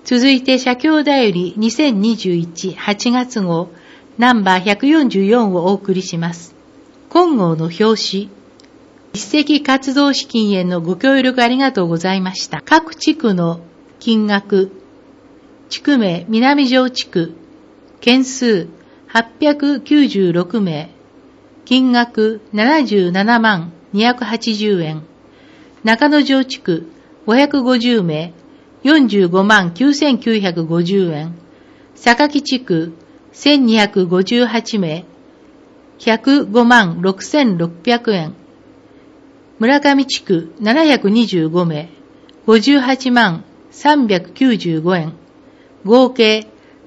続いて、社協だより2021 8月号ナンバー144をお送りします。今号の表紙。実績活動資金へのご協力ありがとうございました。各地区の金額、地区名南城地区、件数896名、金額77万280円。中野城地区550名、45万9950円。榊地区1258名、105万6600円。村上地区725名、58万395円。合計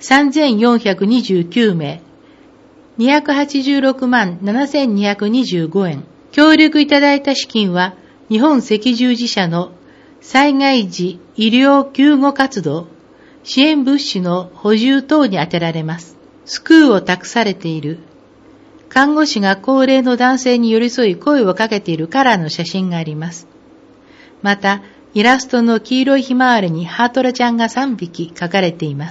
3429名、286万7225円。協力いただいた資金は、日本赤十字社の災害時医療救護活動、支援物資の補充等に充てられます。スクーを託されている。看護師が高齢の男性に寄り添い声をかけているカラーの写真があります。また、イラストの黄色いひまわりにハートラちゃんが3匹描かれています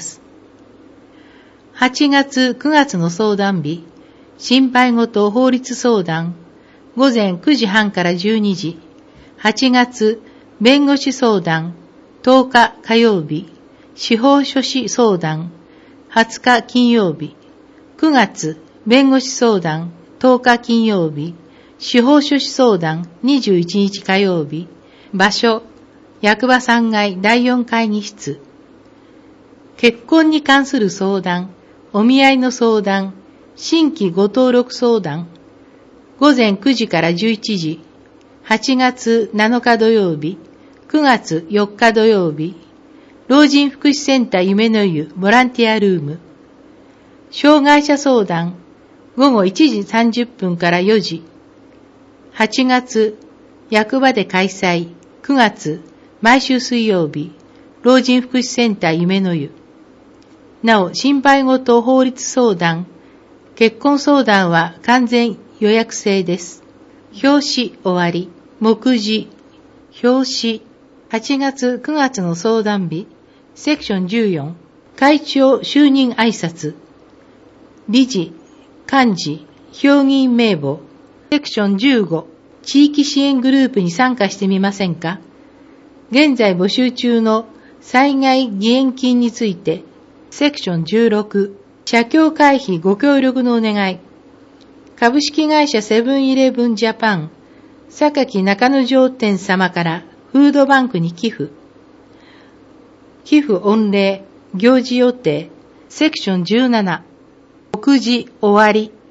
。8月、9月の相談日、心配事法律相談、午前9時半から12時。8月、弁護士相談、10日火曜日。司法書士相談、20日金曜日。9月、弁護士相談、10日金曜日。司法書士相談、21日火曜日。場所、役場3階第4会議室。結婚に関する相談、お見合いの相談、新規ご登録相談。午前9時から11時。8月7日土曜日、9月4日土曜日。老人福祉センター夢の湯ボランティアルーム。障害者相談、午後1時30分から4時。8月、役場で開催。9月、毎週水曜日、老人福祉センター夢の湯。なお、心配事法律相談、結婚相談は完全予約制です。表紙終わり、目次、表紙、8月9月の相談日、セクション14、会長就任挨拶、理事、幹事、評議員名簿、セクション15、地域支援グループに参加してみませんか？現在募集中の災害義援金について、セクション16、社協会費ご協力のお願い。株式会社セブンイレブンジャパン、榊中野城店様からフードバンクに寄付。寄付御礼、行事予定、セクション17、告示終わり。